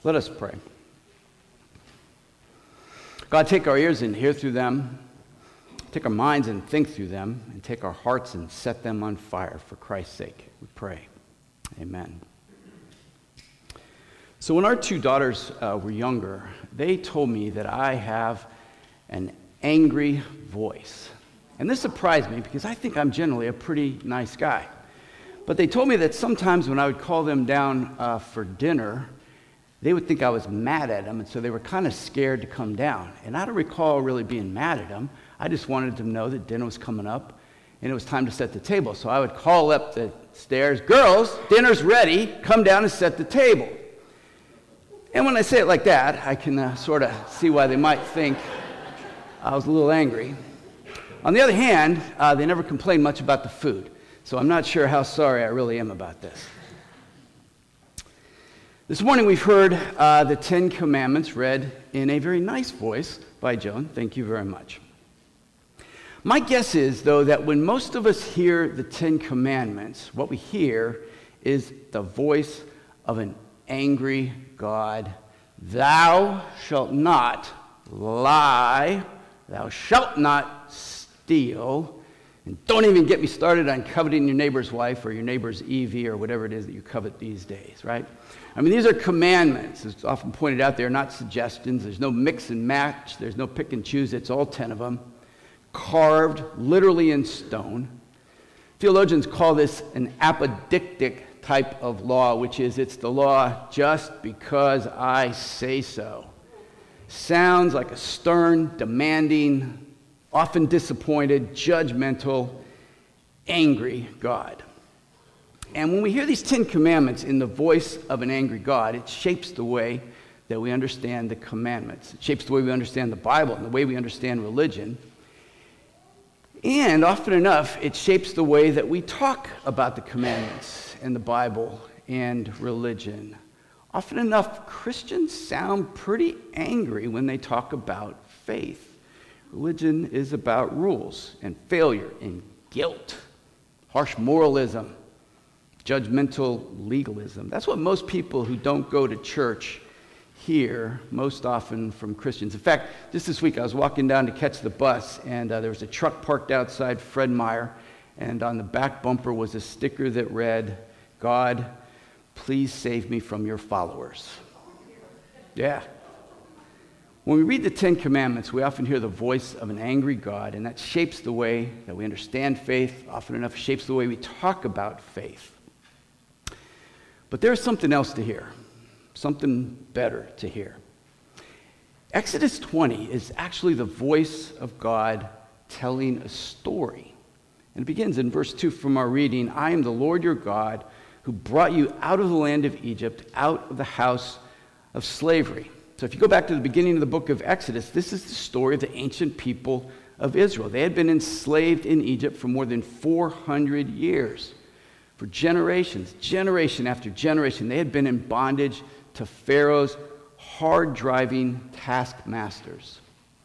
Let us pray. God, take our ears and hear through them. Take our minds and think through them. And take our hearts and set them on fire for Christ's sake. We pray. Amen. So when our two daughters were younger, they told me that I have an angry voice. And this surprised me because I think I'm generally a pretty nice guy. But they told me that sometimes when I would call them down for dinner, they would think I was mad at them, and so they were kind of scared to come down. And I don't recall really being mad at them. I just wanted them to know that dinner was coming up, and it was time to set the table. So I would call up the stairs, "Girls, dinner's ready. Come down and set the table." And when I say it like that, I can sort of see why they might think I was a little angry. On the other hand, they never complained much about the food, so I'm not sure how sorry I really am about this. This morning we've heard the Ten Commandments read in a very nice voice by Joan. Thank you very much. My guess is, though, that when most of us hear the Ten Commandments, what we hear is the voice of an angry God. Thou shalt not lie. Thou shalt not steal. And don't even get me started on coveting your neighbor's wife or your neighbor's EV or whatever it is that you covet these days, right? I mean, these are commandments. It's often pointed out, they're not suggestions. There's no mix and match. There's no pick and choose. It's all 10 of them, carved literally in stone. Theologians call this an apodictic type of law, which is it's the law just because I say so. Sounds like a stern, demanding, often disappointed, judgmental, angry God. And when we hear these 10 commandments in the voice of an angry God, it shapes the way that we understand the commandments. It shapes the way we understand the Bible and the way we understand religion. And often enough, it shapes the way that we talk about the commandments and the Bible and religion. Often enough, Christians sound pretty angry when they talk about faith. Religion is about rules and failure and guilt, harsh moralism, judgmental legalism. That's what most people who don't go to church hear most often from Christians. In fact, just this week I was walking down to catch the bus, and there was a truck parked outside Fred Meyer, and on the back bumper was a sticker that read, "God, please save me from your followers." Yeah. When we read the Ten Commandments, we often hear the voice of an angry God, and that shapes the way that we understand faith, often enough shapes the way we talk about faith. But there's something else to hear, something better to hear. Exodus 20 is actually the voice of God telling a story. And it begins in verse 2 from our reading, "I am the Lord your God who brought you out of the land of Egypt, out of the house of slavery." So if you go back to the beginning of the book of Exodus, this is the story of the ancient people of Israel. They had been enslaved in Egypt for more than 400 years. For generations, generation after generation, they had been in bondage to Pharaoh's hard-driving taskmasters.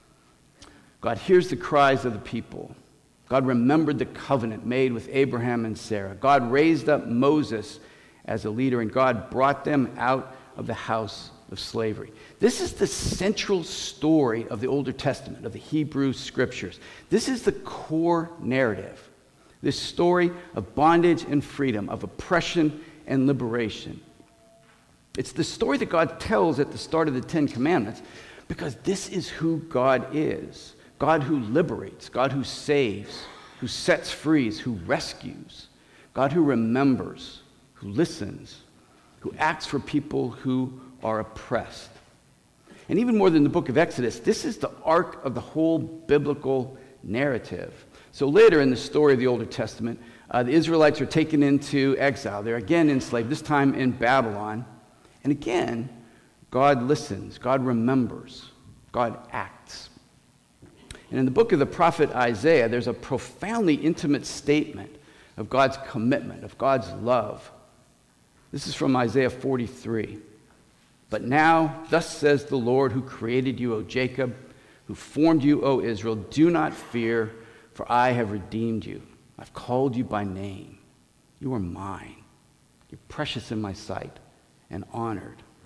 God hears the cries of the people. God remembered the covenant made with Abraham and Sarah. God raised up Moses as a leader, and God brought them out of the house of slavery. This is the central story of the Old Testament, of the Hebrew Scriptures. This is the core narrative. This story of bondage and freedom, of oppression and liberation. It's the story that God tells at the start of the Ten Commandments because this is who God is. God who liberates, God who saves, who sets free, who rescues. God who remembers, who listens, who acts for people who are oppressed. And even more than the book of Exodus, this is the arc of the whole biblical narrative. So later in the story of the Old Testament, the Israelites are taken into exile. They're again enslaved, this time in Babylon. And again, God listens, God remembers, God acts. And in the book of the prophet Isaiah, there's a profoundly intimate statement of God's commitment, of God's love. This is from Isaiah 43. "But now, thus says the Lord who created you, O Jacob, who formed you, O Israel, do not fear, for I have redeemed you. I've called you by name. You are mine. You're precious in my sight and honored.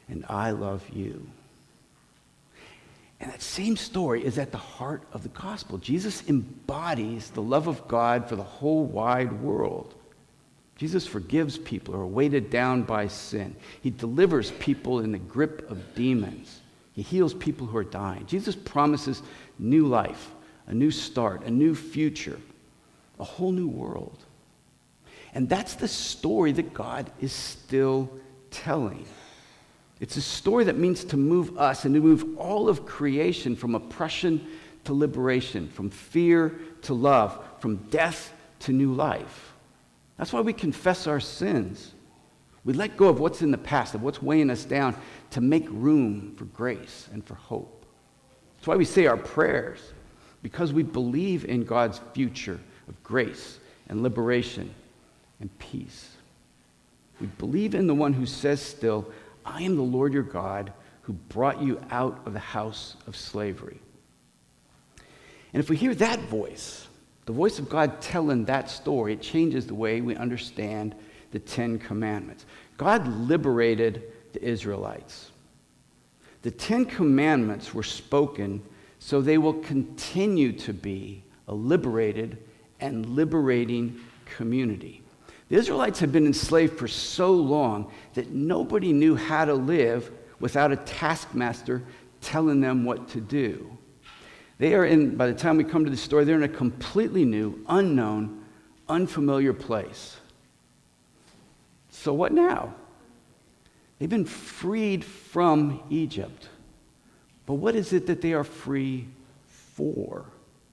and I love you. And that same story is at the heart of the gospel. Jesus embodies the love of God for the whole wide world. Jesus forgives people who are weighted down by sin. He delivers people in the grip of demons. He heals people who are dying. Jesus promises new life, a new start, a new future, a whole new world. And that's the story that God is still telling. It's a story that means to move us and to move all of creation from oppression to liberation, from fear to love, from death to new life. That's why we confess our sins. We let go of what's in the past, of what's weighing us down, to make room for grace and for hope. That's why we say our prayers, because we believe in God's future of grace and liberation and peace. We believe in the one who says still, I am the Lord your God who brought you out of the house of slavery. And if we hear that voice, the voice of God telling that story, it changes the way we understand the Ten Commandments. God liberated the Israelites. The Ten Commandments were spoken so they will continue to be a liberated and liberating community. The Israelites had been enslaved for so long that nobody knew how to live without a taskmaster telling them what to do. They are in, by the time we come to this story, they're in a completely new, unknown, unfamiliar place. So what now? They've been freed from Egypt. But what is it that they are free for?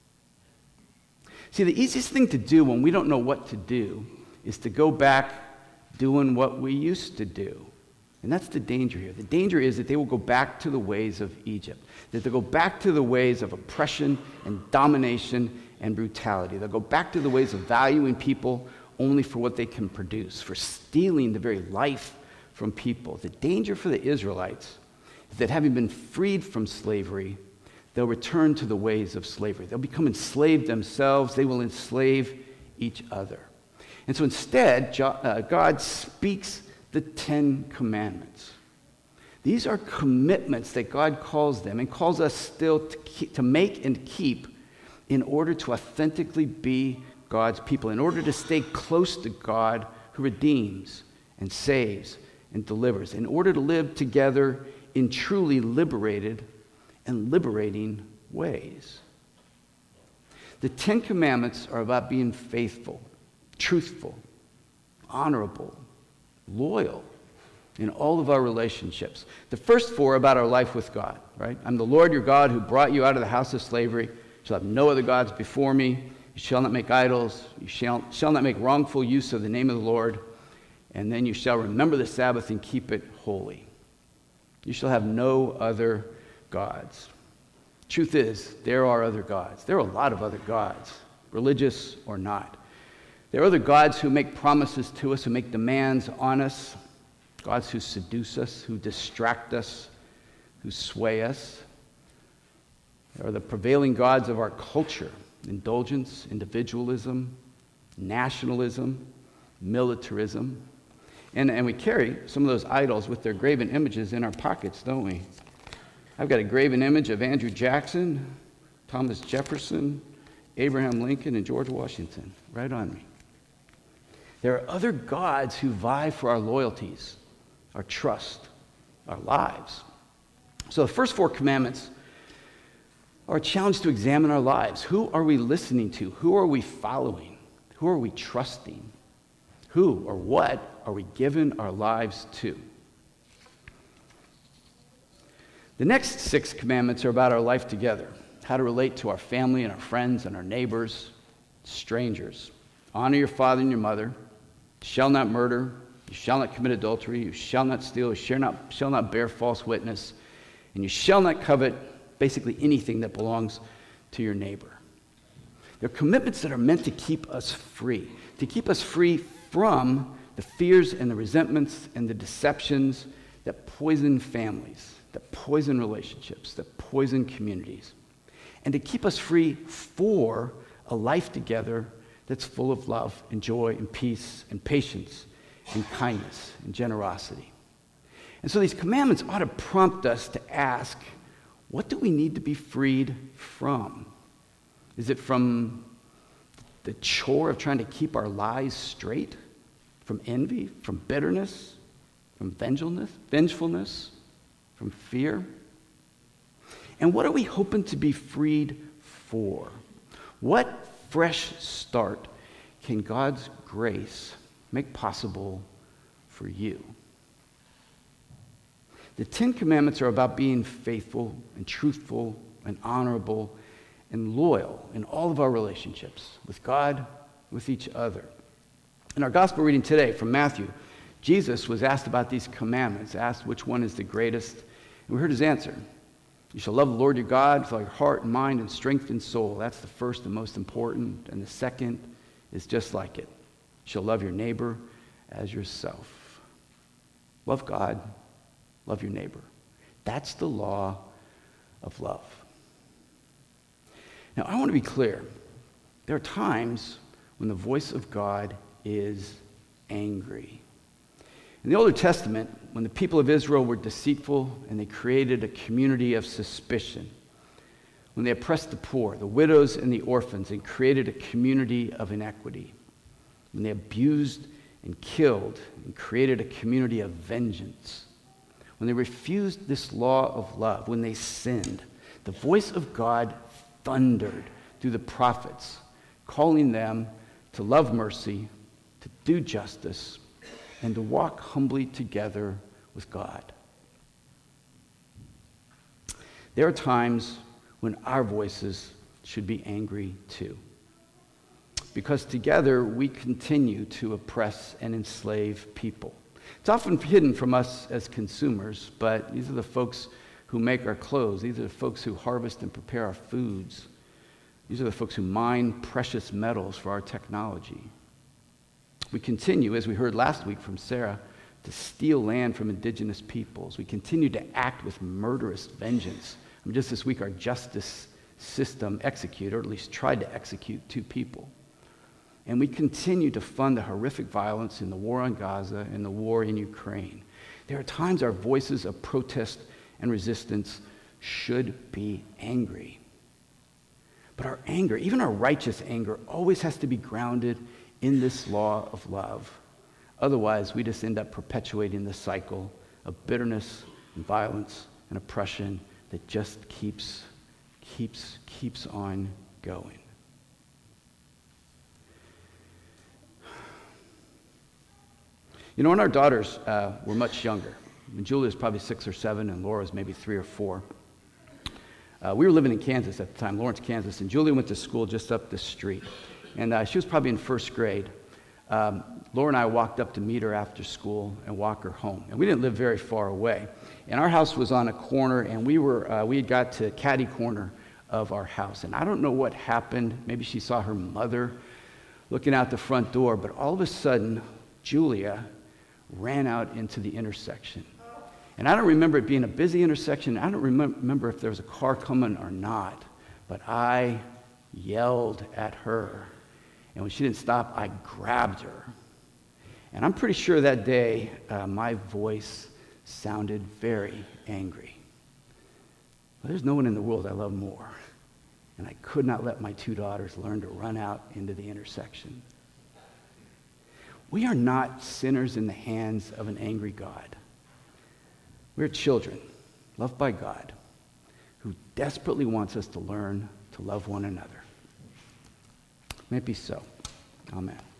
See, the easiest thing to do when we don't know what to do is to go back doing what we used to do. And that's the danger here. The danger is that they will go back to the ways of Egypt, that they'll go back to the ways of oppression and domination and brutality. They'll go back to the ways of valuing people only for what they can produce, for stealing the very life from people. The danger for the Israelites is that having been freed from slavery, they'll return to the ways of slavery. They'll become enslaved themselves. They will enslave each other. And so instead, God speaks the Ten Commandments. These are commitments that God calls them and calls us still to make and keep in order to authentically be God's people, in order to stay close to God who redeems and saves and delivers, in order to live together in truly liberated and liberating ways. The Ten Commandments are about being faithful, truthful, honorable, loyal in all of our relationships. The first four are about our life with God, right? I'm the Lord your God who brought you out of the house of slavery. You shall have no other gods before me. You shall not make idols. You shall not make wrongful use of the name of the Lord. And then you shall remember the Sabbath and keep it holy. You shall have no other gods. Truth is, there are other gods. There are a lot of other gods, religious or not. There are other gods who make promises to us, who make demands on us, gods who seduce us, who distract us, who sway us. There are the prevailing gods of our culture: indulgence, individualism, nationalism, militarism. And we carry some of those idols with their graven images in our pockets, don't we? I've got a graven image of Andrew Jackson, Thomas Jefferson, Abraham Lincoln, and George Washington right on me. There are other gods who vie for our loyalties, our trust, our lives. So the first four commandments are a challenge to examine our lives. Who are we listening to? Who are we following? Who are we trusting? Who or what are we giving our lives to? The next six commandments are about our life together, how to relate to our family and our friends and our neighbors, strangers. Honor your father and your mother. You shall not murder. You shall not commit adultery. You shall not steal. You shall not bear false witness. And you shall not covet basically anything that belongs to your neighbor. They're commitments that are meant to keep us free from the fears and the resentments and the deceptions that poison families, that poison relationships, that poison communities, and to keep us free for a life together that's full of love and joy and peace and patience and kindness and generosity. And so these commandments ought to prompt us to ask, what do we need to be freed from? Is it from the chore of trying to keep our lives straight? From envy? From bitterness? From vengefulness? From fear? And what are we hoping to be freed for? What fresh start can God's grace make possible for you? The Ten Commandments are about being faithful and truthful and honorable and loyal in all of our relationships with God, with each other. In our gospel reading today from Matthew, Jesus was asked about these commandments, asked which one is the greatest, and we heard his answer. You shall love the Lord your God with all your heart and mind and strength and soul. That's the first and most important. And the second is just like it. You shall love your neighbor as yourself. Love God, love your neighbor. That's the law of love. Now, I want to be clear. There are times when the voice of God is angry. In the Old Testament, when the people of Israel were deceitful and they created a community of suspicion, when they oppressed the poor, the widows, and the orphans, and created a community of inequity, when they abused and killed and created a community of vengeance, when they refused this law of love, when they sinned, the voice of God thundered through the prophets, calling them to love mercy, to do justice, and to walk humbly together with God. There are times when our voices should be angry too, because together we continue to oppress and enslave people. It's often hidden from us as consumers, but these are the folks who make our clothes. These are the folks who harvest and prepare our foods. These are the folks who mine precious metals for our technology. We continue, as we heard last week from Sarah, to steal land from indigenous peoples. We continue to act with murderous vengeance. Just this week, our justice system executed, or at least tried to execute, 2 people. And we continue to fund the horrific violence in the war on Gaza and the war in Ukraine. There are times our voices of protest and resistance should be angry. But our anger, even our righteous anger, always has to be grounded in this law of love. Otherwise, we just end up perpetuating the cycle of bitterness and violence and oppression that just keeps on going. You know, when our daughters were much younger, when Julia was probably 6 or 7 and Laura was maybe 3 or 4, we were living in Kansas at the time, Lawrence, Kansas, and Julia went to school just up the street. And she was probably in 1st grade. Laura and I walked up to meet her after school and walk her home. And we didn't live very far away. And our house was on a corner, and we had got to catty corner of our house. And I don't know what happened. Maybe she saw her mother looking out the front door, but all of a sudden, Julia ran out into the intersection. And I don't remember it being a busy intersection. I don't remember if there was a car coming or not, but I yelled at her. And when she didn't stop, I grabbed her. And I'm pretty sure that day my voice sounded very angry. But there's no one in the world I love more. And I could not let my 2 daughters learn to run out into the intersection. We are not sinners in the hands of an angry God. We're children, loved by God, who desperately wants us to learn to love one another. May it be so. Amen.